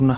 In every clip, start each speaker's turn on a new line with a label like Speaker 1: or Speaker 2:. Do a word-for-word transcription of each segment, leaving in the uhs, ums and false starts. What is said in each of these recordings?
Speaker 1: نه.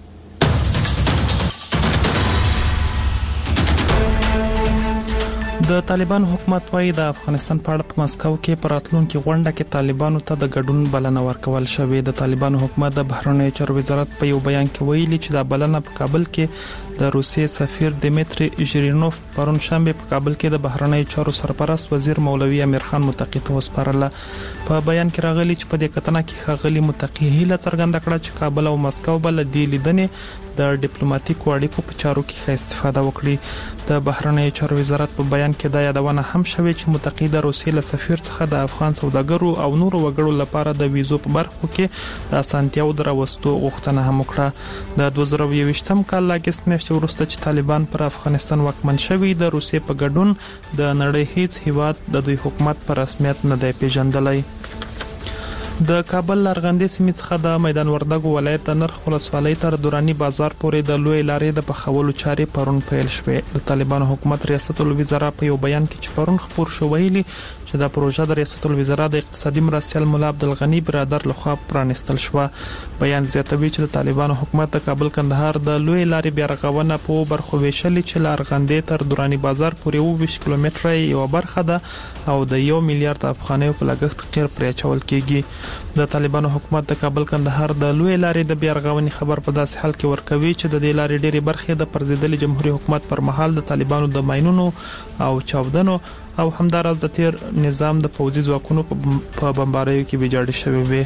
Speaker 1: د طالبان حکومت وايي د افغانستان په اړه په مسکو کې پر راتلونکي غونډه کې طالبانو ته د ګډون بلنه ورکول شوې. د طالبان حکومت د بهرنیو چارو وزارت په یو بیان کې ویلي چې د بلنه په کابل کې د روسیې سفیر دیمیتری ژیرینوف پرون شنبه په کابل کې د بهرنیو چارو سرپرست وزیر مولوي امیر خان متقی ته وسپارله. په بیان کې راغلي چې په دې کتنه کې ښاغلي متقی هیله څرګنده کړه چې کابل او مسکو بل د لیدنې د ډیپلوماټیکو اړیکو په چارو کې ښه استفاده وکړي. د بهرنیو چارو وزارت په بیان کې دا یادونه هم شوې چې متقی د روسیې له سفیر څخه د افغان سوداګرو او نورو وګړو لپاره د ویزو په برخو کې د اسانتیاو دروستو غوښتنه هم وکړه. د دوه زره یوویشتم کال لاګست میاشتې وروسته چې طالبان پر افغانستان واکمن شوي، د روسیې په ګډون د نړۍ هیڅ هیواد د دوی حکومت په رسمیت نه دی پیژندلی. د کابل لرغندې سیمې څخه د میدان وردګو ولایت د نرخ ولسوالۍ تر دوراني بازار پورې د لوی لارې د پخولو چارې پرون پیل شوې. د طالبانو حکومت ریاست الوزرا په یو بیان کې چې پرون خبر شو ویلي چې دا پروژه د ریاست الوزرا د اقتصادي مرستیال مولا عبدالغنی برادر لخوا پرانستل شو. بیان زیاتوي چې د طالبانو حکومت د کابل کندهار د لوی لارې بیا رغونه په برخو ویشلې چې لرغندې تر دوراني بازار پورې اوه ویشت کیلومتره یو برخه ده او د یو میلیارډ افغانیو په لګښت قیر پرې اچول کیږي. د طالبانو حکومت د کابل کندهار د لوی لارې د بیا رغونې خبر په داسې حال کې ورکوي چې د دې لارې ډېری برخې د پرزیدلي جمهوریت حکومت پر مهال د طالبانو د ماینونو او چاودنو او همدارس د تیر نظام د پوځي ځواکونو په بمباریو کې ویجاړې شوې وي.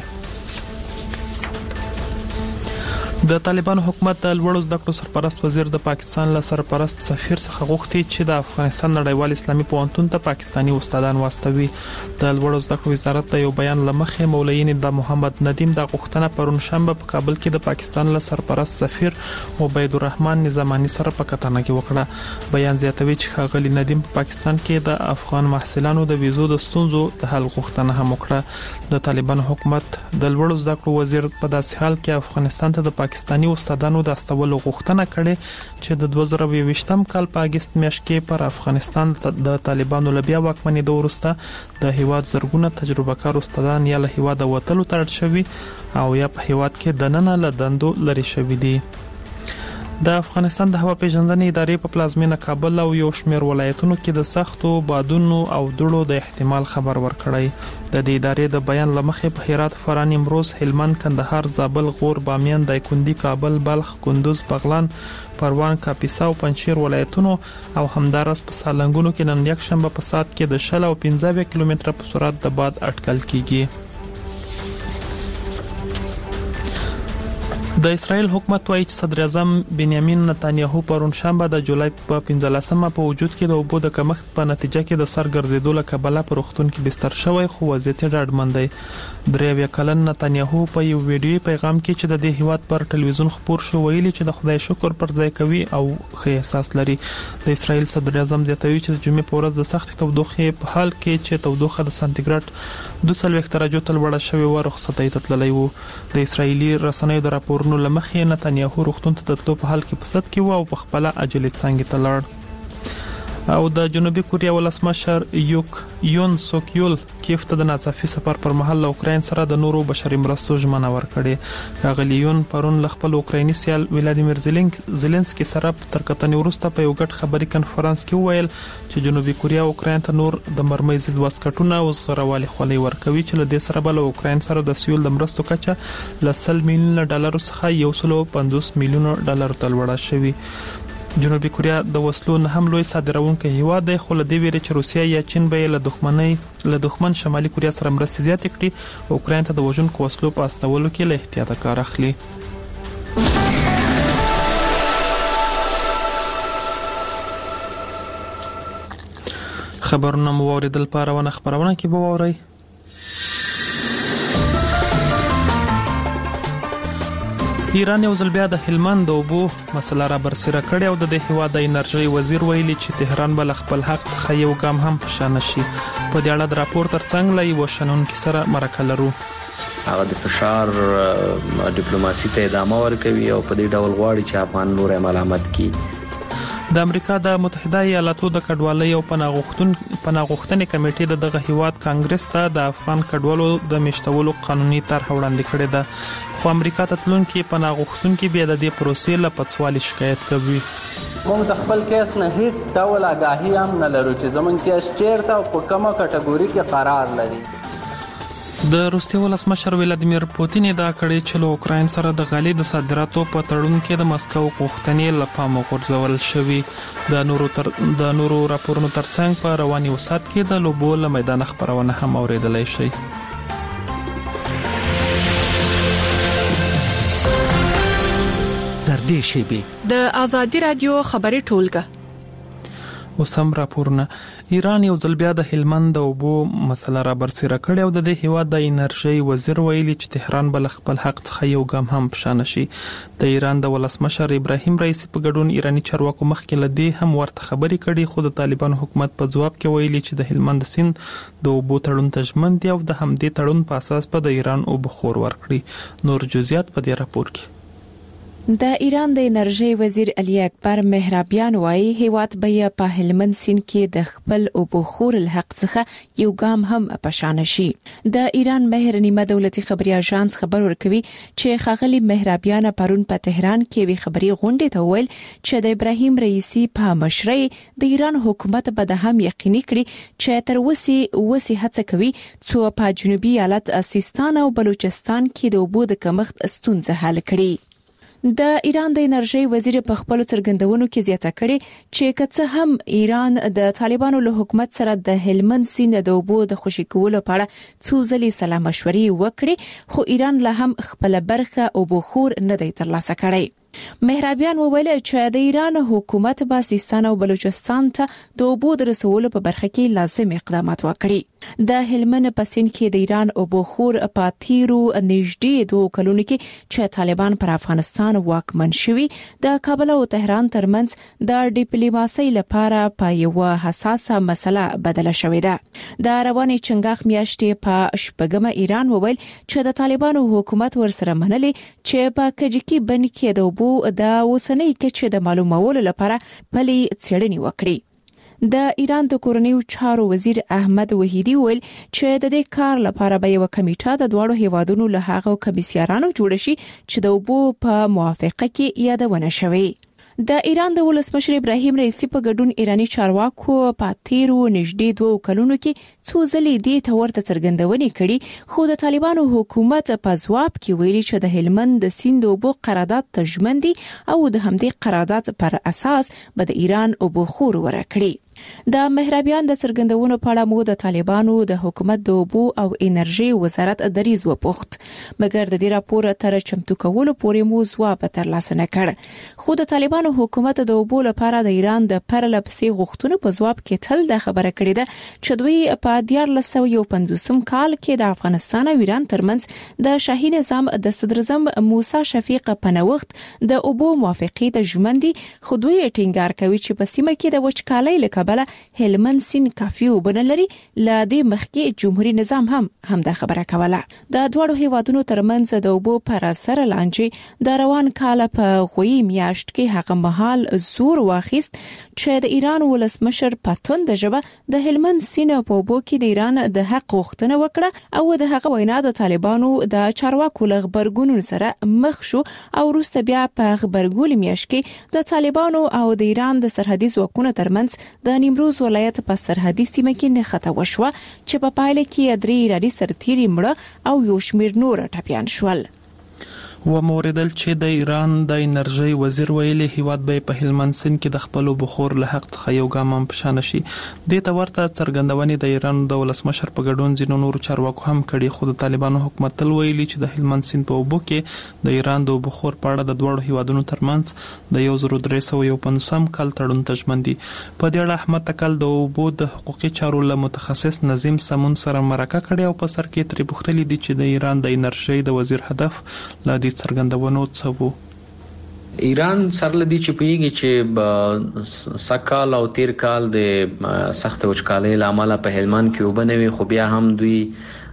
Speaker 1: د طالبانو حکومت د لوړو زده کړو سرپرست وزیر د پاکستان له سرپرست سفیر څخه غوښتي چې د افغانستان نړیوال اسلامي پوهنتون ته پاکستانی استادان واستوي. د لوړو زده کړو وزارت د یو بیان لمخې مولوی د محمد ندیم د غوښتنه پرون شنبه په کابل کې د پاکستان له سرپرست سفیر عبید الرحمن نظامانی سره په کتنه کې وکړه. بیان زیاتوي چې ښاغلي ندیم په پاکستان کې د افغان محصلانو د ویزو د ستونزو د حل غوښتنه هم وکړه. د طالبانو حکومت د لوړو زده کړو وزیر په داسې حال کې افغانستان ته د پاکستانی استادانو د استولو غوښتنه کړې چې د دوه زره یوویشتم کال په اگست میاشت کې پر افغانستان د طالبانو لبیا واکمنېدو وروسته د هیواد زرګونه تجربه کار استادان یا له هیواد وتلو ته اړ شوي او یا په هیواد کې دننه له دندو لري شوي دي. د افغانستان د هوا پیژندنې ادارې په پلازمینه کابل او یو شمېر ولایتونو کې د سختو بادونو او دوړو د احتمال خبر ورکړی. د دې ادارې د بیان لمخې په هرات، فراه، نیمروز، هلمند، کندهار، زابل، غور، بامیان، دایکنډي، کابل، بلخ، کندوز، بغلان، پروان، کاپیسا او پنجشیر ولایتونو او همدارس په سالنګونو کې نن یک شنبه په ساعت کې د شل او پنځه کیلومتره په سرعت د باد اټکل کیږي. د اسرائیل حکومت وايي چې صدر اعظم بنیامین نتانیاهو پرون شنبه د جولای په پنځلسمه په وجود کې د اوبو د کمښت په نتیجه کې د سر ګرځېدو له کبله په روغتون کې بستر شوی، خو وضعیت ډاډمن دی. درې کلن نتانیاهو په یو ویډیوي پیغام کې چې د دې هیواد پر ټلویزیون خبر شو ویلي چې د خدای شکر پر ځای کوي او ښه احساس لري. د اسرائیل صدر اعظم زیاتوي چې د جمعې په ورځ د سخت تودوخې په حال کې چې تودوخه د سانتیګریډ دوه څلوېښت درجو ته لوړه شوې و، رخصتۍ ته تللی و. د اسرائیلي رسنیو د راپورونو لمخې نتانیاهو روغتون ته د تلو په حال کې په صد کې و او په خپله عجلې څانګې ته لاړ. او د جنوبي کوریا ولسمشر یوک یون سوکیول کیف ته د ناڅاپي سفر پر مهال له اوکراین سره د نورو بشري مرستو ژمنه ورکړې. ښاغلي یون پرون له خپل اوکرایني سیال ولادیمیر زيلنسکي سره تر کتنې وروسته په یو ګډ خبري کنفرانس کې وویل چې جنوبي کوریا اوکراین ته نور د مرمۍ ضد واسکټونه او زغروالي خولۍ ورکوي چې له دې سره بل اوکراین سره د سیول د مرستو کچه له سل میلیونه ډالر څخه یو سل او پنځوس میلیونه ډالر ته لوړه شوې. جنوبي کوریا د وسلو نه هم لوی صادرونکی هیواد دی، خو له دې ویرې چې روسیا یا چین به له دښمنۍ له دښمن شمالي کوریا سره مرستې زیاتې کړي، اوکراین ته د وژونکو وسلو په استولو کې له احتیاطه کار اخلي. خبرونه مو واوریدل، په روانه خبرونه کې به واورئ. ایران یو ځل بیا د هلمند د اوبو مسله را برسېره کړې او د دې هیواد د انرژۍ وزیر ویلي چې تهران به له خپل حق څخه یو ګام هم په شا نشي. په دې اړه د راپور ترڅنګ له یوه شنونکي سره مرکه لرو.
Speaker 2: هغه د فشار ډیپلوماسي ته ادامه ورکوي او په دې ډول غواړي چې افغان نور ملامت کړي.
Speaker 1: د امریکا د متحده ایالاتو د کډوالۍ او پناهغښتون پناهغښتنې کمیټې د دغه هیواد کانګرس ته د افغان کډوالو د میشتولو قانوني طرح وړاندې کړې ده، خو امریکا ته تلونکي پناهغښتونکي بیا د دې پروسې له پڅوالي شکایت کوي.
Speaker 3: موږ د خپل کیس نه هیڅ ډول آگاهي هم نه لرو چې زموږ کیس چیرته او په کومه کټګوري کې قرار لري.
Speaker 1: د روسیې ولسمشر ولادیمیر پوتین دا کړی چې له اوکراین سره د غالۍ د صادراتو په تړون کې د مسکو غوښتنې له پامه غورځول شوې. د نورو تر د نورو راپورونو ترڅنګ په رواني وسات کې د لوبو له میدان خبرونه هم اوریدلای شي.
Speaker 4: در دې شیبه
Speaker 5: د آزادي رادیو خبري ټولګه
Speaker 1: وسم راپورونه. ایران یو ځل بیا د هلمند د اوبو مسله را برسېره کړې او د دې هیواد د انرژي وزیر ویلي چې تهران بل خپل حق څخه یو ګام هم پښانه شي. د ایران د ولسمشر ابراهیم رئیسی په ګډون ایرانی چارواکو مخکې لدی هم ورته خبري کړي، خو د طالبان حکومت په جواب کې ویلي چې د هلمند سیند د اوبو تړون ته ژمن دي او د همدې تړون په اساس په د ایران اوبو خور ورکړي. نور جزئیات په دې راپور کې.
Speaker 6: د ایران د انرژي وزیر علي اکبر مهرابیان وايي هیواد به په هلمند سیند کې د خپل اوبو خور الحق څخه یو ګام هم پښانه شي. د ایران مهر نیمه دولتي خبري اژانس خبر ورکوي چې خاغلی مهرابیان پرون په تهران کې وی خبري غونډه ته ویل چې د ابراهیم رئیسی په مشرۍ د ایران حکومت به د هم یقیني کړي چې تر اوسه وسی هڅه کوي چې په جنوبي ایالت سیستان او بلوچستان کې د اوبو د کمښت ستونزه حل کړي. د ایران د انرژي وزیر په خپل څرګندونو کې زیاته کړې چې کڅه هم ایران د طالبانو له حکومت سره د هلمند سیند د اوبو د خوشي کولو په اړه څو ځلې سلا مشورې وکړي، خو ایران له هم خپل برخه اوبو خور نه دی ترلاسه کړی. مهرابیان وویل چې د ایران حکومت به سیستان او بلوچستان ته د اوبو د رسولو په برخه کې لازم اقدامات وکړي. د هلمند په سیند کې د ایران اوبو خور په تیرو نږدې دوه کلونو کې چې طالبان پر افغانستان واکمن شوي د کابل او تهران ترمنځ د ډیپلوماسۍ لپاره په یو حساسه مسله بدله شوې ده. د رواني چنګاخ میاشتې په شپږمه ایران وویل چې د طالبانو حکومت ورسره منلي چې په کجکی بند کې د اوبو د اوسنۍ کچې د معلومولو لپاره پلي څېړنې وکړي. د ایران د کورنیو چارو وزیر احمد وحیدی ویل چې د دې کار لپاره به یو کمیټه د دوړو هیوادونو له هغو کمیسیانانو جوړ شي چې د اوبو په موافقه کې یادونه شوي. د ایران د ولسمشر ابراهیم رئیسی په ګډون ایرانی چارواکو په تیرو نږدې دوه کلونو کې څو ځلې دې ته ورته څرګندونې کړي، خو د طالبانو حکومت په ځواب کې ویلي چې د هلمند د سیند اوبو قرارداد ته ژمن دي او د همدې قرارداد پر اساس به د ایران اوبو خور ورکړي. د مهرابیان د څرګندونو په اړه مو د طالبانو د حکومت د اوبو او انرژي وزارت دریز وپوښت، مګر د دې راپور تر چمتو کولو پورې مو ځواب ترلاسه نه کړ. خو د طالبانو حکومت د اوبو لپاره د ایران د پرلپسې غوښتنو په ځواب کې تل د خبره کړې ده چې دوی په دیار لسو یو پنځوسم کال کې د افغانستان او ایران ترمنځ د شاهي نظام د صدر اعظم موسی شفیق په نوښت د اوبو موافقې ته ژمن دي، خو دوی ټینګار کوي چې په سیمه کې د وچکالۍ لکه بل هلمند سیند کافي وبنه لري. ل دې مخکې جمهوریت نظام هم هم دا خبره کوله. د دوړو هیوادونو ترمنځ د اوبو پر سر لانجې د روان کال په غوي میاشت کې هغه مهال زور واخیست چې د ایران ولسمشر پاتون د جبه د هلمند سیند په اوبو کې د ایران د حق غوښتنه وکړه او د هغه وینا د طالبانو د چارواکو له خبرګون سره مخ شو او وروسته بیا په خبرګون میاشت کې د طالبانو او د ایران د سرحدي ځواکونو ترمنځ د نیمروز ولایت په سرحدي سیمه کې نښته وشوه چې په پایله کې درې ایرانی سرتیري مړه او یو شمېر نور ټپیان شول.
Speaker 1: و موردل چې د ایران د انرژي وزیر ویلي هیواد به په هلمند سیند کې د خپل بخور له حق څخه یو ګام هم پښانه شي. د ته ورته څرګندونې د ایران د ولسمشر په ګډون ځینو نور چارواکو هم کړي، خو د طالبانو حکومت تل ویلي چې د هلمند سیند په اوبو کې د ایران د بخور په اړه د دوړو هیوادونو ترمنځ د یو زر درې سوه یو پنځوسم کال تړون ته ژمن دي. په دې اړه احمد تکل د اوبو د حقوقي چارو له متخصص نظیم سمون سره مرکه کړې او په سر کې ترې پوښتلي دي چې د ایران د انرژي د وزیر هدف لا څرګندونو څه وو.
Speaker 2: ایران سره لدی چې پیږي چې سکال او تیر کال د سخت وچکالۍ لامل په هلمند کې وبنوي، خو بیا هم دوی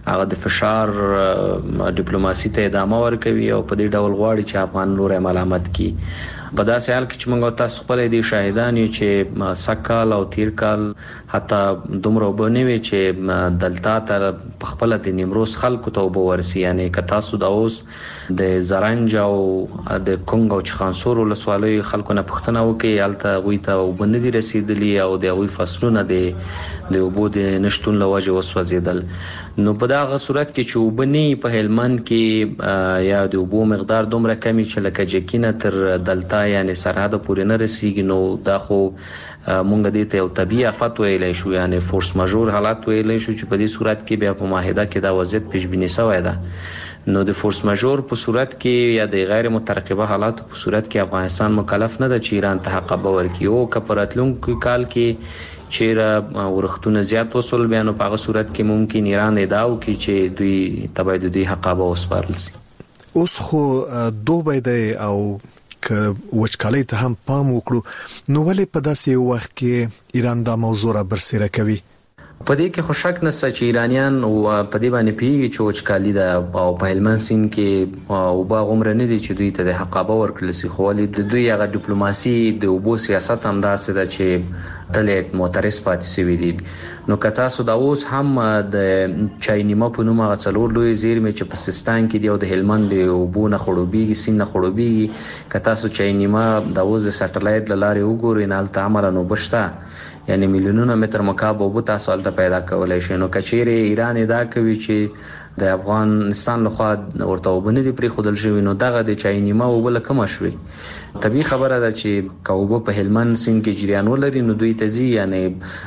Speaker 2: هغه د فشار ډیپلوماسي ته ادامه ورکوي او په دې ډول غواړي چې افغان لوري ملامت کړي. په داسې حال کې چې موږ تاسو خپل دي شاهدان یو چې سکهال او تیر کال حتی دومره وبنوي چې دلتا تر خپل د نیمروز خلکو ته وبورسي، یعنی که تاسو د اوس د زرنج او د کنګ او چخانسور ولسوالۍ خلکو نه پوښتنه وکړي الته غوي ته وبندي رسیدلی او د غوي فصلونه د د وبود نشټون لوجه وسوځیدل. نو په دغه صورت کې چې وبني په هلمند کې یا د وبو مقدار دومره کمی چې لکه جکینه تر دلتا یعنی سرحد پورې نه رسیږي، نو دا خو مونږ دې ته یو طبيعي آفت ویلای شو، یعنی فورس ماژور حالات ویلای شو چې په دې صورت کې بیا په معاهده کې دا وضعیت پیشبینی شوی ده. نو د فورس ماژور په صورت کې یا د غیر مترقبه حالات په صورت کې افغانستان مکلف نه ده چې ایران ته حق ورکړي او کپراتلونکو کال کې چیرې ورختونه زیات وصول بیان په هغه صورت کې ممکن ایران ادعا وکړي چې دوی تبعید دوی حق به وسپارل شي.
Speaker 4: اوس خو دوه دی او که وچکالۍ ته هم پام وکړو، نو ولې په داسې وخت کې ایران دا موضوع را برسېره کوي؟
Speaker 2: په دې کې خو شک نشته چې ایرانیان او په دې باندې پیږي چې وچکالي ده او په هلمند سیند کې او باغ عمر نه دي چې دوی ته د حقابه ورکړل شي، خو ولې د دوی هغه ډیپلوماسي د وبو سیاست هم داسې ده چې تلې معترض پاتې شوی دي. نو که تاسو دا اوس هم د چاینیما په نوم هغه څلور لوی زیرمې چې په سیستان کې دی او د هلمند د وبو نه خړوبېږي سیند نه خړوبېږي، که تاسو چاینیما د اوس د سټلایټ لاره وګورئ نه الته عملاً وبشته، یعنی میلیونونه متر مکعب وبو تاسو الته پیدا کولای شئ. نو کچېره ایران دا کوي چې د افغانستان لخوا ورته وبنه دي پری خودل شوی، نو دغه د چاینیما وبله کم شوی. طبيعي خبره ده چې کوبه په هلمند سیند کې جریان ولري نو دوی ته زی، یعنی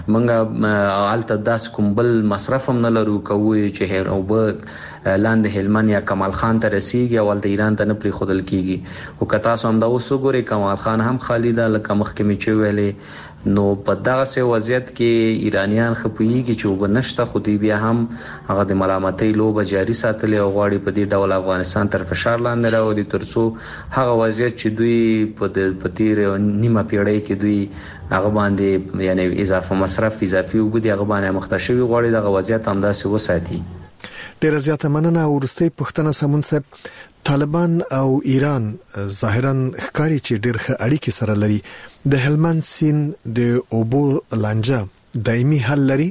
Speaker 2: منګه الته داس کومبل مصرف هم نه لرو کوی چې هر او به لاندې هلمند یا کمال خان ته رسیږي او د ایران ته نه پری خودل کیږي. او که تاسو هم دا وسوګوري کمال خان هم خالد لکه مخکمه چې ویلې، نو په دغه سه وضعیت کې ایرانیان خپويږي چې وبنشته خو دی بیا هم هغه د ملامتۍ لوبه جاری ساتلې او غواړي په دې ډول افغانستان تر فشار لاندې راوړي ترڅو هغه وضعیت چې دوی په د پتیر نیمه پیړۍ کې دوی هغه باندې یعنی اضافه مصرف اضافي وګړي هغه باندې مختشوي غواړي دغه وضعیت هم داسې وساتي.
Speaker 4: ډیر زیاته مننه. ورسته پښتنه سمون صاحب، طالبان او ایران ظاهرا ښکاری چې ډیر ښه اړیکې سره لري، د هلمند سیند د اوبو لانجه دایمي حل لري؟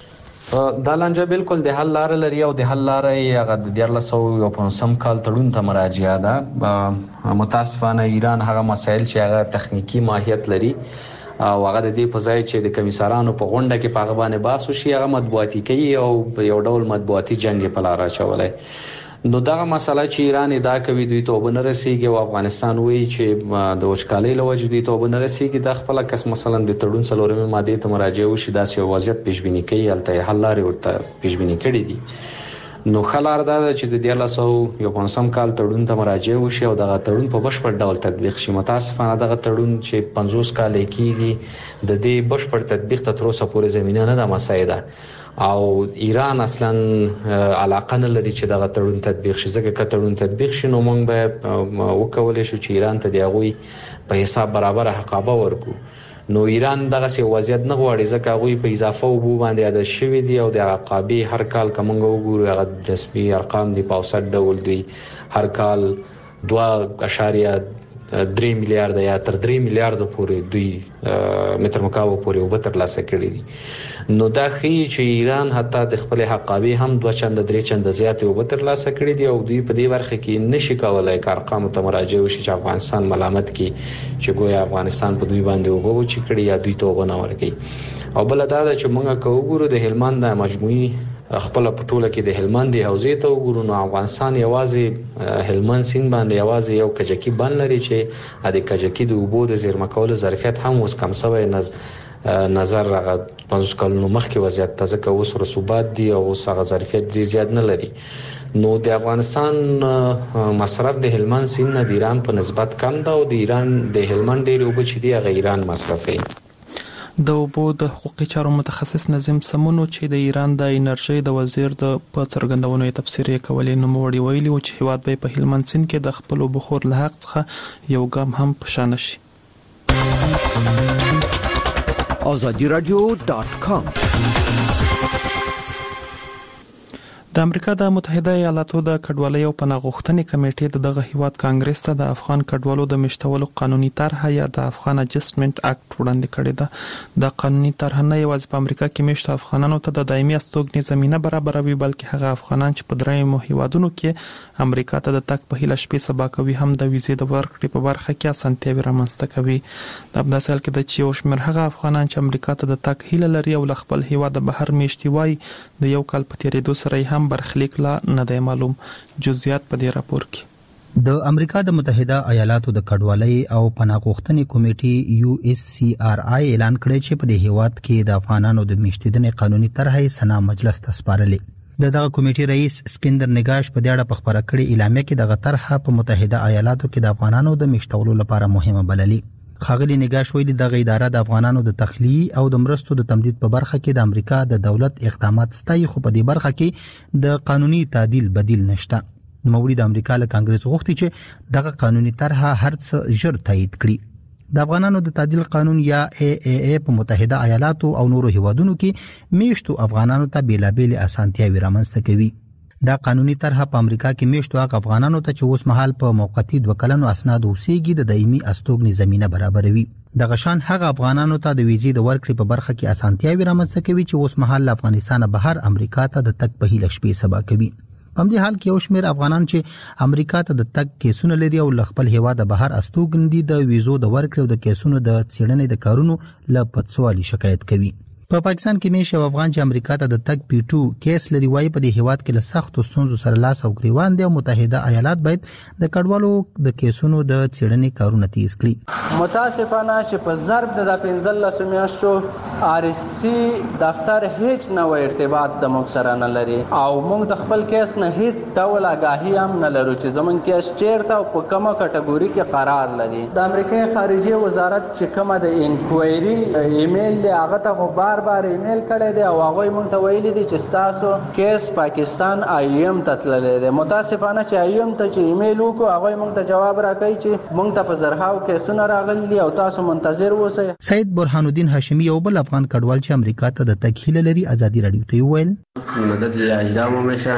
Speaker 2: دا لانجه بالکل د حل لار لري او د حل لار یې هغه د دیارلس سو یو پنځم کال تړون ته مراجعه ده. متاسفانه ایران هغه مسایل چې هغه تخنیکی ماهیت لري او هغه د دې په ځای چې د کمیسارانو په غونډه کې په هغه باندې بحث وشي هغه مطبوعاتي کوي او یو ډول مطبوعاتي جنگ په لار اچولای. نو دغه مسله چې ایران ادعا کوي دوی ته وبنه رسیږي او افغانستان وایي چې د وچکالۍ لوجه دوی ته وبنه رسیږي، د خپل کس مثلا د تړون څلورمه ماده ته مراجعه وشي داسې وضعیت پیشبینی کوي الته حل لارې ورته پیشبینی کړي دي. نو خلار دا چې د دیارلس سو یو پنځم کال تړون ته مراجعه وشي او دغه تړون په بشپړ ډول تطبیق شي. متاسفانه دغه تړون چې پنځوس کال کېږي د دې بشپړ تطبیق ته تر اوسه پورې زمينه نه ده مساعده او ایران اصلا علاقه نه لري چې دغه تړون تطبیق شي. ځکه که تړون تطبیق شي نو موږ به وکولای شو چې ایران ته دی غوي په حساب برابر حقابه ورکو. نو ایران دغه سی وضعیت نه غواړي ځکه غوي په اضافه وبو باندې عادت شوی دی او د عقابي هر کال کومه وګورو هغه رسمي ارقام دی په اوسط ډول دی هر کال دوه اشاریه درې میلیارډ یا تر درې میلیارډ پورې دوی متر مکعب پورې وبتر لاسه کړی دي. نو دا خي چې ایران حتی د خپل حقابي هم دوه چند درې چند زیات وبتر لاسه کړی دي او دوی په دې ورخه کې نشي کولای کار ارقام ته مراجعه وشي چې افغانستان ملامت کی چې ګویا افغانستان په دوی باندې وبو چې کړی یا دوی ته ونه ورګي. او بل دا چې موږ کوو د هلمند د مجموعي خپل پټوله کې د هلمند حوزې ته وګورو نو افغانستان یوازې هلمند سیند باندې یوازې یو کجکی بند لري چې د کجکی د اوبو د زیرمه کولو ظرفیت هم اوس کم شوی نظر هغه پنځه کلونو مخکې وضعیت ته ځکه اوس رسوبات دي او اوس هغه ظرفیت زیات نه لري. نو د افغانستان مصرف د هلمند سیند نه د ایران په نسبت کم ده او د ایران د هلمند ډېر اوبه چې دی هغه ایران مصرفوي.
Speaker 1: د اوبو د حقوقي چارو متخصص نظیم سمونو چې د ایران د انرژي د وزیر د په څرګندونو یې تفسیر کولې نو موړي ویلي و چې هیواد به په هلمند سیند کې د خپل بخور له حق څخه یو ګام هم پشان شي.
Speaker 7: azadi radio dot com
Speaker 1: د امریکا د متحده ایالاتو د کډوالۍ او پناه غوښتنې کمیټې د دغه هیواد کانګرس ته د افغان کډوالو د مشتولو قانوني طرحه یا د افغان اډجسټمنټ اکټ وړاندې کړې ده. د قانوني طرحه نه یوازې په امریکا کې مشت افغانانو ته د دایمي استوګنې زمينه برابروي، بلکې هغه افغانان چې په درېیمو هیوادونو کې امریکا ته د تګ په هیله شپې سبا کوي هم د ویزې د ورکړې په برخه کې اسانتیاوې رامنځته کوي. د ابداسل کې د چې یو شمېر هغه افغانان چې امریکا ته د تګ هیله لري او له خپل هیواد بهر میشتي وای د یو کال په تیریدو سره هم برخلیک لا نه دی معلوم. جزئیات په دې راپور کې.
Speaker 7: د امریکا د متحده ایالاتو د کډوالۍ او پناه غوښتنې کمیټې یو اس سی آر آی اعلان کړی چې په دې هیواد کې د افغانانو د میشتیدنې قانوني طرحه سنا مجلس ته سپارلې. د دغه کمیټې رئیس اسکندر نگاش په دې اړه په خبره کړې اعلامیه کې دغه طرحه په متحده ایالاتو کې د افغانانو د میشتولو لپاره مهمه بللې. خاغلی نگاش ویلي دغه اداره د افغانانو د تخلیه او د مرستو د تمدید په برخه کې د امریکا د دولت اقدامات ستایي، خو په دې برخه کې د قانوني تعدیل بدیل نشته. نوموړي د امریکا له کانګرس غوښتي چې دغه قانوني طرحه هر څه ژر تایید کړي. د افغانانو د تعدیل قانون یا ای ای ای په متحده ایالاتو او نورو هیوادونو کې میشتو افغانانو ته بیلابېل اسانتیاوې رامنځته کوي. دا قانوني طرحه په امریکا کې میشتو هغه افغانانو ته چې اوس مهال په موقتی دوه کلنو اسناد اوسېږي د دایمي استوګنې زمينه برابروي. د غشان هغه افغانانو ته د ویزې د ورکړې په برخه کې اسانتیاوې رامنځته کوي چې اوس مهال له افغانستانه بهر امریکا ته د تګ په هیله شپې سبا کوي. په دې حال کې یو شمېر افغانان چې امریکا ته د تګ کیسونه لري او له خپل هیواد بهر استوګن دي د ویزو د ورکړې او د کیسونو د څېړنې د کارونو له پټسوالي شکایت کوي. په پا پاکستان کې مې شو افغان چې امریکا ته د تګ پی ټو کیس لري وای په دې هیواد کې له سختو ستونزو سره لاس او ګریوان دي او متحده ایالات باید د کډوالو د کیسونو د څېړنې کارونه تیز کړي.
Speaker 3: متاسفانه چې په ضرب د پنځلس میاشتو آر اس سی دفتر هیڅ نو ارتباط د موږ سره نه لري او موږ د خپل کیس نه هیڅ ډول آگاهی هم نه لرو چې زمونږ کیس چیرته او په کومه کټګوري کې قرار لري. د امریکای خارجه وزارت چې کومه د انکوایري ایمیل دی هغه ته بار بار ایمیل کړی دی او هغه مونږ ته ویلي دي چې تاسو کیس پاکستان آی ایم ته تللی دی. متاسفانه چې آی ایم ته چې ایمیل وکړو هغه مونږ ته جواب راکړي چې مونږ ته په زرهاو کیسونه راغلي دي او تاسو منتظر اوسئ.
Speaker 7: سید برهان الدین هاشمی یو بل افغان کډوال چې امریکا ته د تګ هیله لري ازادي رادیو ته ویل
Speaker 8: مدد اجدام میشه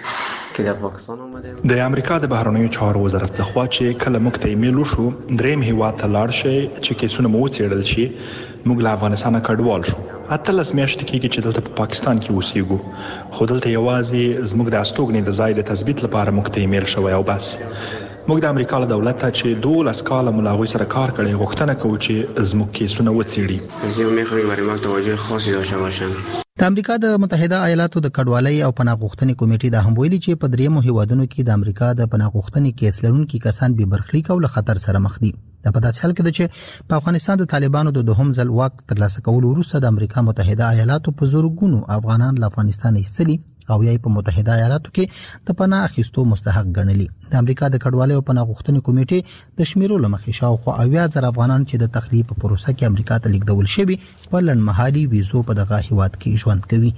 Speaker 8: کې د پاکستان اومده
Speaker 9: د امریکا د بهرنیو چارو وزارت لخوا چې کله موږ ته ایمیل وشو دریم هیواد ته لاړ شي چې کیسونه مو څېړل شي موږ له افغانستانه کډوال شو. اتلس میاشتې کېږي چې دلته په پاکستان کې اوسېږو خو دلته یوازې زموږ د استوګنې د ځای د تثبیت لپاره موږ ته ایمیل شوی او بس. موږ د امریکا له دولت ته چې دولس کاله مو له هغوی سره کار کړی غوښتنه کوو چې زموږ کیسونه وڅېړي.
Speaker 8: زه میخوام برای ما توجه خاصی داشته باشم.
Speaker 7: د امریکا د متحده ایالاتو د کډوالۍ او پناه غوښتنې کمیټې د هم ویلي چې په دریمو هیوادونو کې د امریکا د پناه غوښتنې کیس لرونکي کسان به برخلیک او له خطر سره مخ دي. دا په داسې حال کې ده چې په افغانستان د طالبانو د دوهم ځل واک ترلاسه کولو وروسته د امریکا متحده ایالاتو په زورګونو افغانان له افغانستان ایستلي او یې په متحده ایالاتو کې د پناه اخیستو مستحق ګڼلي. د امریکا د کډوالۍ او پناه غوښتنې کمیټې د شمیرو لمخې شاوخوا اویا زره افغانان چې د تخلیه په پروسه کې امریکا ته لیږدول شوي په لنډمهالي ویزو په دغه هیواد کې ژوند کوي.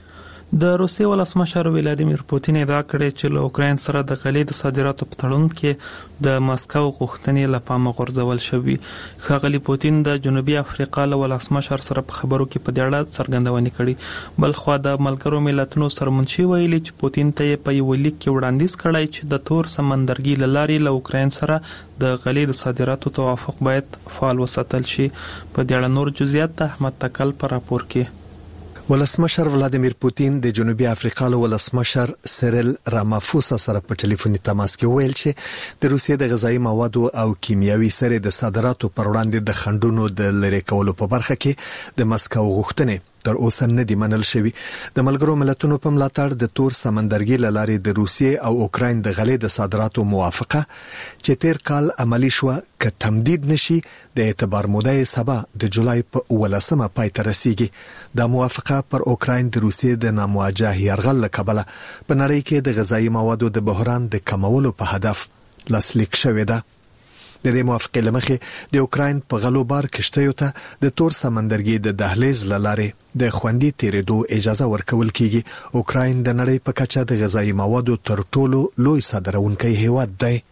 Speaker 1: د روسیې ولسمشر ولادیمیر پوتین ادعا کړې چې له اوکراین سره د غلې د صادراتو په تړون کې د ماسکو غوښتنې له پامه غورځول شوي. ښاغلي پوتین د جنوبي افریقا له ولسمشر سره په خبرو کې په دې اړه څرګندونې کړې. بل خو د ملګرو ملتونو سرمنشي ویلي چې پوتین ته یې په یو لیک کې وړاندیز کړی چې د تور سمندرګي له لارې له اوکراین سره د غلې د صادراتو توافق باید فعال وساتل شي. په دې اړه نور جزئیات د احمد تکل په راپور کې.
Speaker 4: ولسمشر ولادیمیر پوتین د جنوبي افریقا له ولسمشر سیریل رامافوسا سره په ټلیفوني تماس کې ویل چې د روسیې د غذایی موادو او کیمیاوي سرې د صادراتو پر وړاندې د خنډونو د لری کولو په برخه کې د مسکو غوښتنې تر اوسه نه دی منل شوی. د ملګرو ملتونو په ملاتړ د تور سمندرګي له لارې د روسیې او اوکراین د غلې د صادراتو موافقه چې تیر کال عملی شو ک تمدید نشي د اعتبار موده سبا د جولای په ولسمه پای ته رسیږي. د موافقه پر اوکراین د روسیې د نامواجه یرغل لکبله په نړۍ کې د غذایی موادو د بحران د کمولو په هدف لاسلیک شوې ده. د دې موافقې لمخې د اوکراین په غلو بار کشتیو ته د تور سمندرګي د دهلیز لارې د خوندي تیرېدو اجازه ورکول کیږي. اوکراین د نړۍ په کچه د غذایی موادو تر ټولو لوی صادرونکی هیواد دی.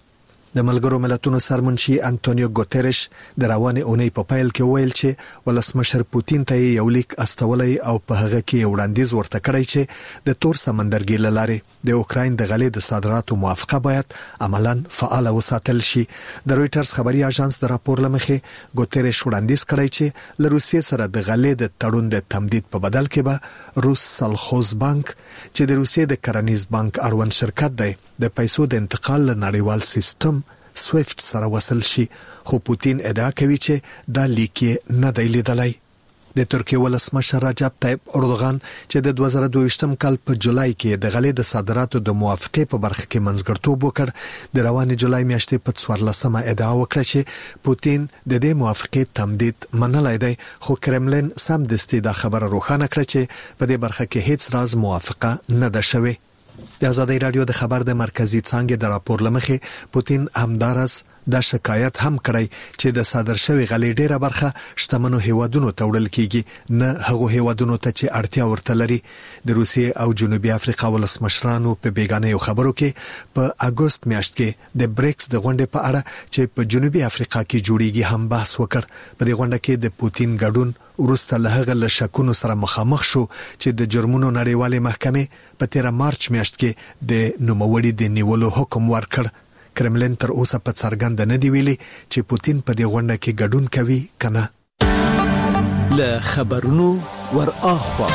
Speaker 4: د ملګرو ملتونو سرمنشي انټونیو ګوتيريش د روانې اونۍ په پیل کې ویل چې ولسمشر پوتین ته یو لیک استولای او په هغه کې وړاندیز ورته کړی چې د تور سمندرګي لاره د اوکراین د غلې د صادراتو موافقه باید عملاً فعال وساتل شي. د رويټرز خبري اژانس د راپور لمخې ګوتيريش وړاندیز کړی چې له روسیې سره د غلې د تړون د تمدید په بدل کې به روس سلخوز بانک چې د روسیې د کرنیز بانک اړوند شرکت دی د پیسو د انتقال له نړیوال سیستم سویفت سره وصل شي، خو پوتین ادعا کوي چې دا لیک نه دی لیدلی. د ترکیه ولسمشر رجب طیب اردوغان چې د دوه زره دوه ویشتم کال په جولای کې د غلې د صادراتو د موافقې په برخه کې منځګړیتوب وکړ، د روانې جولای میاشتې په څوارلسمه ادعا وکړه چې پوتین د دې موافقې تمدید منلای دی، خو کرملین سمدستي دا خبره روښانه کړه چې په دې برخه کې هیڅ راز موافقه نه ده شوې. د آزادۍ رادیو د خبر د مرکزی څانګې د راپور لمخې پوتین همدارس دا شکایت هم کړی چې د صادر شوی غلې ډیره برخه شتمنو هیوادونو ته وړل کیږي، نه هغو هیوادونو ته چې اړتیا ورته لري. د روسیې او جنوبي افریقا ولسمشرانو په بیگانه خبرو کې په اگست میاشت کې د بریکس د غونډې په اړه چې په جنوبي افریقا کې جوړیږي هم بحث وکړ. په دې غونډه کې د پوتین ګډون ورسته له هغه له شکونو سره مخامخ شو چې د جرمونو نړیوالې محکمې په تیر مارچ میاشت کې د نوموړي د نیولو حکم ورکړ. کرملین تر اوسه په څرګند نه دی ویلي چې پوتین په دې غونډه کې ګډون کوي کنه.
Speaker 10: له خبرونو ور اخوا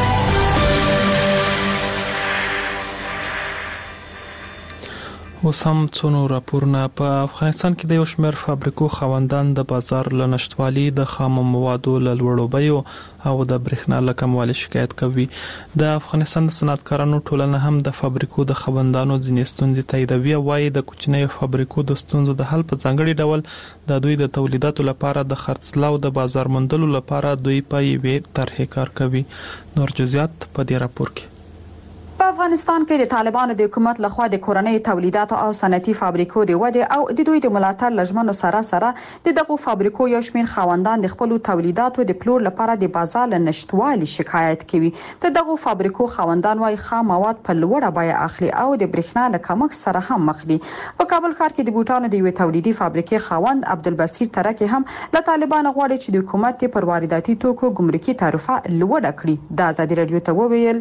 Speaker 1: وسم څونو راپورونه. په افغانستان کې د یو شمېر فابریکو خاوندان د بازار له نشټوالي، د خام موادو له لوړو بیو او د برېښنا له کموالي شکایت کوي. د افغانستان د صنعتکارانو ټولنه هم د فابریکو د خاوندانو ځینې ستونزې تاییدوي، وايي د کوچنیو فابریکو د ستونزو د حل په ځانګړي ډول د دوی د تولیداتو لپاره د خرڅلاو د بازار موندلو لپاره دوی په یوې طرحې کار کوي. نور جزئیات په دې راپور کې.
Speaker 11: په افغانستان کې د طالبانو د حکومت لخوا د کورنۍ تولیداتو او صنعتي فابریکو د ودې او د دوی د ملاتړ لژمنو سره سره د دغو فابریکو یو شمېر خاوندان د خپل تولیداتو د پلور لپاره د بازار له نشټوالي شکایت کوي. د دغو فابریکو خاوندان وايي خام مواد په لوړه بیه اخلي او د برېښنا له کمښت سره هم مخ دي. په کابل ښار کې د بوټانو د یوې تولیدي فابریکې خاوند عبدالبصیر ترکي هم له طالبانو غواړي چې د حکومت پر وارداتي توکو ګمرکي تعرفه لوړه کړي. د آزادۍ رادیو ته وویل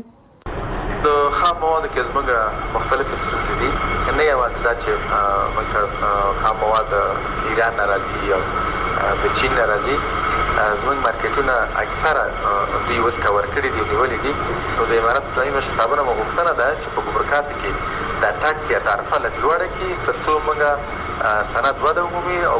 Speaker 12: د خام موادو کې زموږ مختلفې ستونزې دي، نه یوازې دا چې موږ خام مواد ایران نه راځي او د چین نه راځي، زموږ مارکیټونه اکثره دوی اوس کور کړي دي، نیولي دي. نو د امارت اسلامي مشر صاحبانو مو غوښتنه ده چې په ګمرکاتو کې دا ټکس یا تعرفه لږ لوړه کړي تر څو موږ صنعت وده ومومي. او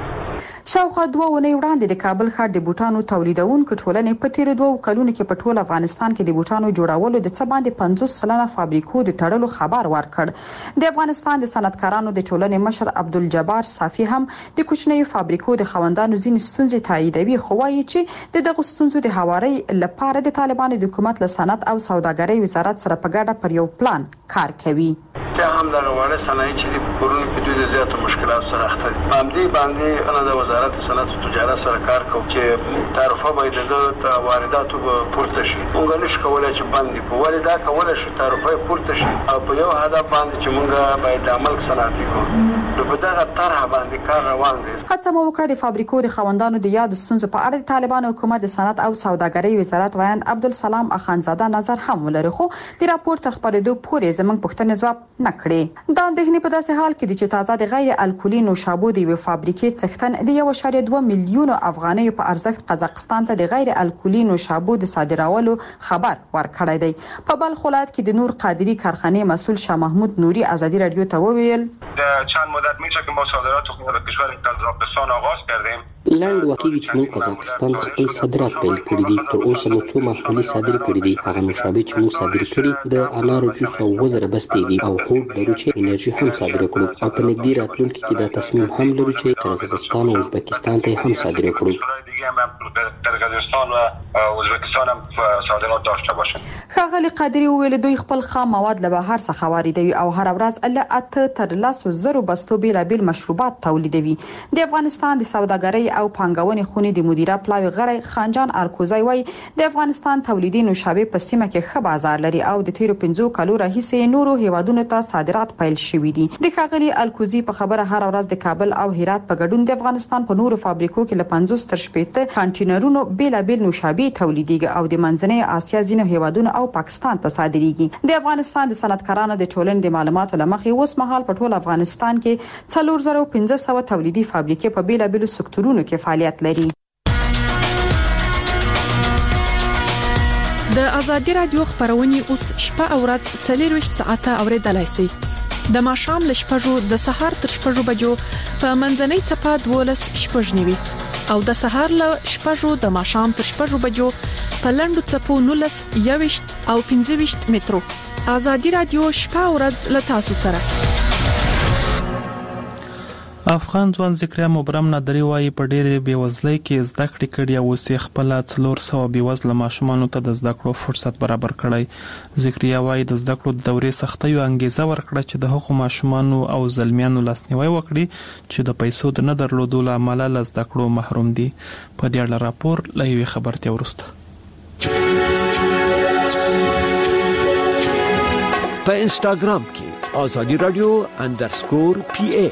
Speaker 11: شاوخوا دوه ونې وړاندې د کابل ښار د بوټانو تولیدونکو ټولنې په تیر دوه کلونو کې په ټول افغانستان کې د بوټانو جوړولو د څه باندې پنځوس سلنه فابریکو د تړلو خبر ورکړ. د افغانستان د صنعتکارانو د ټولنې مشر عبدالجبار صافي هم د کوچنیو فابریکو د خاوندانو ځینې ستونزې تاییدوي، خو وايي چې د دغو ستونزو د هواري لپاره د طالبانو د حکومت له صنعت او سوداګرۍ وزارت سره په ګډه پر یو پلان کار کوي.
Speaker 13: چې هم د غواړي صنایع چې د پرونی په دوی د زیاتو مشکلات سره اخته دي. باندې باندې انا د وزارت صنعت او تجارت سره کار کوي چې تعرفه باید د وارداتو پورته شي. موږ نشو کولای چې باندې په والدا کولای شي تعرفه پورته شي او په یو هدف باندې چې موږ باید عمل صنعتي کوو. نو په دغه طرح باندې کار روان دی.
Speaker 11: هڅه مو وکړه د فابریکو د خاوندانو د یاد ستونزو په اړه د طالبانو حکومت د صنعت او سوداګرۍ وزارت وایند عبدالسلام اخانزاده نظر هم ولري، خو د راپور تر خبرېدو پورې زموږ پوښتنې ځواب نه کړي. دا اندېښنې په داسې حال کې دي چې تازه د غیر الکولي نوشابو د یوې فابریکې څښتن د یو اشاریه دوه میلیونو افغانیو په ارزښت قزاقستان ته د غیر الکولي نوشابو د صادرولو خبر ورکړی دی. په بلخ ولایت کې د نور قادری کارخانه مسئول شاه محمود نوری آزادی رادیو ته وویل
Speaker 14: چند مدت میشه که ما صادرات خود را به کشور قزاقستان آغاز کردیم.
Speaker 15: لاند واقعي چې موږ قزاقستان خپل صادرات پیل کړی دي. تر اوسه مو څو محلي صادر کړی دي. هغه نوشابې چې موږ صادر کړي د انارو جوس او وزره بستې دي او هوډ لرو چې انرژي هم صادر کړو او په نږدې راتلونکي کې دا تصمیم هم لرو چې قزاقستان او ازبکستان ته هم صادر کړو.
Speaker 14: قرقیزستان و ازبکستان هم صادرات داشته باشند.
Speaker 11: ښاغلي قادری وویل دوی خپل خام مواد له بهر څخه واردوي او هر ورځ له اته تر لسو زرو بستو بیلابیل مشروبات تولیدوي. د افغانستان د سوداګرۍ او پانګونې خونې د مدیره پلاوي غړی خانجان ارکوزی وایي د افغانستان تولیدي نوشابې په سیمه کې ښه بازار لري او د تیرو پنځو کالو راهیسې نورو هیوادونو ته صادرات پیل شوي دي. د ښاغلي الکوزی په خبره هر ورځ د کابل او هرات په ګډون د افغانستان په نورو فابریکو کې له پنځوس تر شپږ کانټینرونو بیلابیل نوشابې تولیديږي او د منځنۍ اسیا ځینو هیوادونو او پاکستان ته صادریږي. د افغانستان د صنعتکارانو د ټولنې د معلوماتو لمخې اوس مهال په ټول افغانستان کې څلور زره پنځه سوه تولیدي فابریکې په بیلابیلو سکتورونو کې فعالیت لري.
Speaker 5: د ازادي رادیو خبرونه اوس شپه او ورځ څلور ساعته اوریدلای شئ. د ماښام ل شپږو د سهار تر شپږو بجو په منځنۍ صفه دولس شپږ نیوي او د سهار ل شپږو د ماښام تر شپږو بجو په لندو صفو نولس یويشت او پنځه ویشت مترو. ازادي رادیو شپه او ورځ ل تاسو سره.
Speaker 1: افغان ځوان ذکریا مبرم نادری وايي په ډېرې بېوزلۍ کې زده کړې کړې او اوس خپل څلور سوه بېوزله ماشومانو ته د زده کړو فرصت برابر کړی. ذکریا وايي د زده کړو د دورې سختیو انګیزه ورکړه چې د هغو ماشومانو او زلمیانو لاسنیوي وکړي چې د پیسو د نه درلودو له امله له زده کړو محروم دي. په دې اړه راپور له یوې خبرتیا وروسته.
Speaker 10: په انسټاګرام کې آزادي رادیو اندرسکور پی ای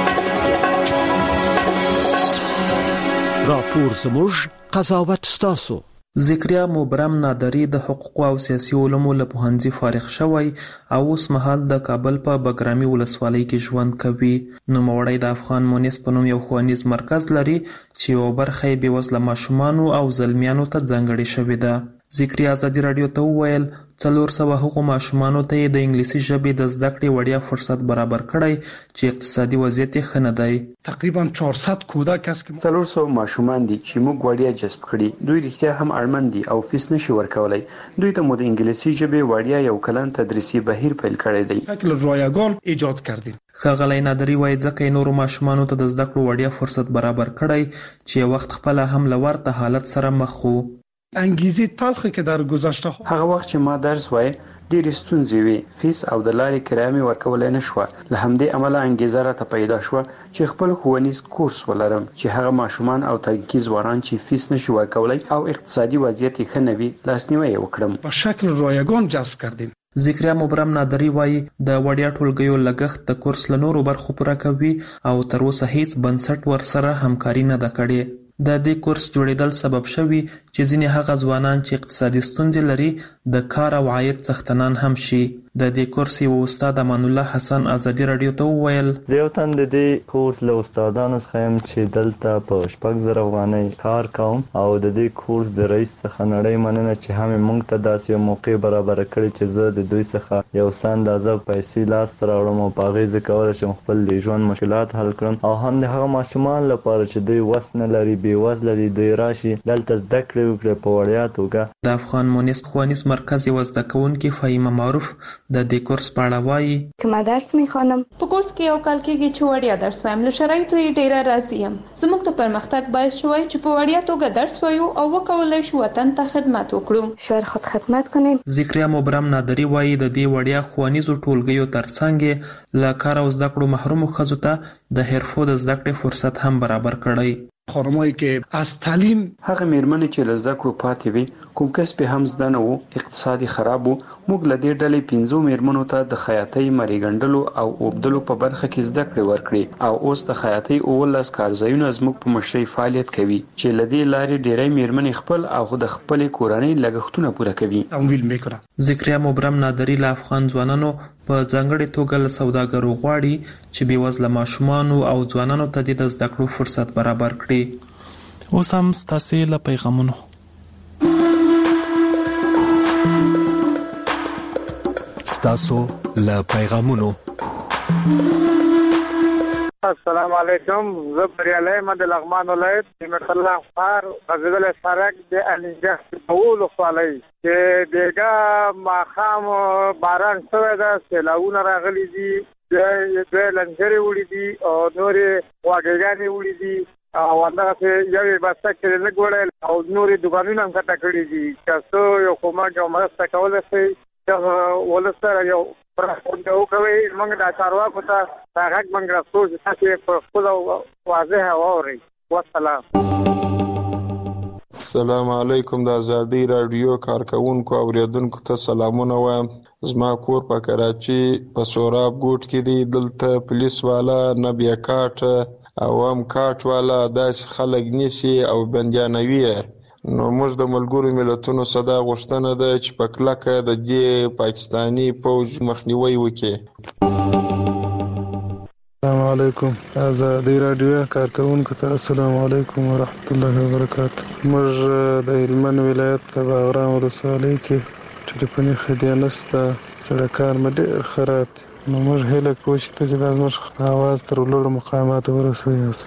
Speaker 10: راپور زموږ قضاوت ستاسو.
Speaker 1: ذکریا مبرم نادری د حقوق او سیاسي علومو له پوهنځي فارغ شوی او اوس مهال د کابل په بګرامي ولسوالۍ کې ژوند کوي. نوموړی د افغان مونیس په نوم یو ښوونیز مرکز لري چې یو برخه یې بېوزله ماشومانو او زلمیانو ته ځانګړې شوې ده. ذکریا ازادي رادیو ته وویل څلور سوه هغو ماشومانو ته د انګلیسي ژبې د زده کړې وړیا فرصت برابر کړی چې اقتصادي وضعیت یې ښه نه دی.
Speaker 16: تقریبا چهارصد کودک است که
Speaker 17: څلور سوه ماشومان دي چې موږ وړیا جذب کړي. دوی رښتیا هم اړمن دي او فیس نشي ورکولای. دوی ته مو د انګلیسي ژبې وړیا یو کلن تدریسي بهیر پیل کړی دی.
Speaker 16: شکل رایگان ایجاد کردیم.
Speaker 1: ښاغلی نادری وايي ځکه یې نورو ماشومانو ته د زده کړو وړیا فرصت برابر کړی چې یو وخت خپله هم له ورته حالت سره مخ وو.
Speaker 16: انگیزه تلخی که در گذشته
Speaker 17: هغه وخت چې ما درس وای ډېرې ستونزې وي. فیس او د لارې کرایه مې ورکولی نه شوه. له همدې امله انګیزه راته پیدا شوه چې خپل ښوونیز کورس ولرم چې هغه ماشومان او تنکي ځوانان چې فیس نشي ورکولی او اقتصادي وضعیت یې ښه نه وي لاسنیوی یې وکړم.
Speaker 16: په شکل رایگان جذب کردیم.
Speaker 1: ذکریا مبرم نادری وايي د وړیا ټولګیو لګښت د کورس له نورو برخو پوره کوي او تر اوسه هیڅ بنسټ ورسره همکاري نه ده کړې. د دې کورس جوړېدل سبب شوي چې ځینې هغه ځوانان چې اقتصادي ستونزې لري د کار او عاید څښتنان هم شي. د دې کورس یو استاد امان الله حسن ازادي رادیو ته وویل
Speaker 18: د یو تن د دې کورس له استادانو څخه یم چې دلته په شپږ زره افغانۍ کار کوم او د دې کورس د رئیس څخه نړۍ مننه چې هم موږ ته داسې یو موقع برابر کړې چې زه د دوی څخه یو څه اندازه پیسې لاسته راوړم او په هغې زه کولی شم خپل د ژوند مشکلات حل کړم او هم د هغه ماشومان لپاره چې دوی وس نه لري بېوزله دي دوی راشي دلته زده کړې وکړي په وړیا توګه.
Speaker 1: د افغان مونیس ښوونیز مرکز یوه زده کوونکې فهیمه معروف د دې کورس په اړه وایي
Speaker 19: که ما درس میخوانم په کورس کې یو کال کېږي چې وړیا درس وایم. له شرایطو یې ډېره راضي یم. زموږ د پرمختګ باعث شوی چې په وړیا توګه درس وایو او وکولی شو وطن ته خدمت وکړو. شاید خود خدمت کنیم.
Speaker 1: ذکریا مبرم نادری وایي د دې وړیا ښوونیزو ټولګیو ترڅنګ له کار او زده کړو محرومو ښځو ته د حرفو د زده کړې فرصت هم برابر کړی.
Speaker 16: خانمایی که از تعلیم
Speaker 17: هغه میرمنې چې له زده کړو پاتې وي کوم کسب هم زده نه وو اقتصادي خراب وو موږ له دې ډلې پنځو میرمنو ته د خیاطۍ مرۍ ګنډلو او اوبدلو په برخه کې زده کړې ورکړې او اوس د خیاطۍ اوولس کارځایونه زموږ په مشرۍ فعالیت کوي چې له دې لارې ډېری میرمنې خپل او د خپلې کورنۍ لګښتونه پوره کوي.
Speaker 16: تمویل میکنه.
Speaker 1: ذکریا مبرم نادری له افغان ځوانانو په ځانګړې توګه له سوداګرو غواړي چې بېوزله ماشومانو او ځوانانو ته د زده کړو فرصت برابر کړي. اوس هم ستاسې له پیغامونو.
Speaker 4: ستاسو له پیغامونو.
Speaker 20: السلام علیکم. زه بریالی یم د لغمان ولایت نعمت الله ښار غزیدل سرک د الینجا کولو خولۍ چې دیګه ماښام باران شوی ده سیلاونه راغلي دي دوی لنجرې وړي دي او نورې غواګانې وړي دي او هغه یوې بسته کې لګوړل او نورې دکانونه هم کټه کړې دي چې یو کومه کومه مرسته کولای شي چې ولسره یو پرځو کوي موږ د چارواکو ته هغه موږ راځو چې تاسو په خپل واضح اوري والسلام.
Speaker 21: السلام علیکم. د ازادي رادیو کارکونکو او اوریدونکو ته سلامونه وایم. زما کور په کراچي په سوراب ګوټ کې دی. دلته پولیس والا نه بیا کاټ او هم کاټ والا داسې خلک نیسي او بندیانوي. نو موږ د ملګرو ملتونو صدا غوښتنه ده چې په کلکه د دې پاکستاني پوج مخنیوي وکړي.
Speaker 22: السلام علیکم. ازادي رادیو کارکونکو ته السلام علیکم ورحمت الله وبرکاته. موږ د هلمند ولایت د باغرام ولسوالۍ کې ټلیفوني خدمات نشته، سړکان مې ډېر خراب دي. نو موږ هیله کوو چې تاسو د موږ اواز تر لوړو مقاماتو ورسوئ.